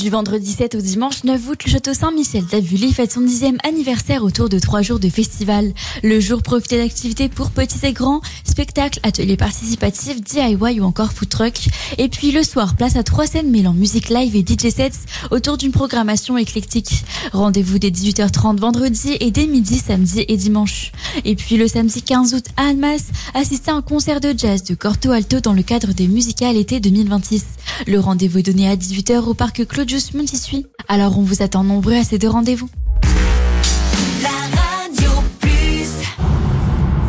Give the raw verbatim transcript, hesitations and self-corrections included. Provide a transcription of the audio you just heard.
Du vendredi sept au dimanche neuf août, le château Saint-Michel d'Avully fête son dixième anniversaire autour de trois jours de festival. Le jour, profitez d'activités pour petits et grands, spectacles, ateliers participatifs, D I Y ou encore food truck. Et puis le soir, place à trois scènes mêlant musique live et D J sets autour d'une programmation éclectique. Rendez-vous dès dix-huit heures trente vendredi et dès midi samedi et dimanche. Et puis le samedi quinze août à Annemasse, assistez à un concert de jazz de Corto Alto dans le cadre des Musicales été deux mille vingt-six. Le rendez-vous est donné à dix-huit heures au parc Claudius Montissuy. Alors on vous attend nombreux à ces deux rendez-vous.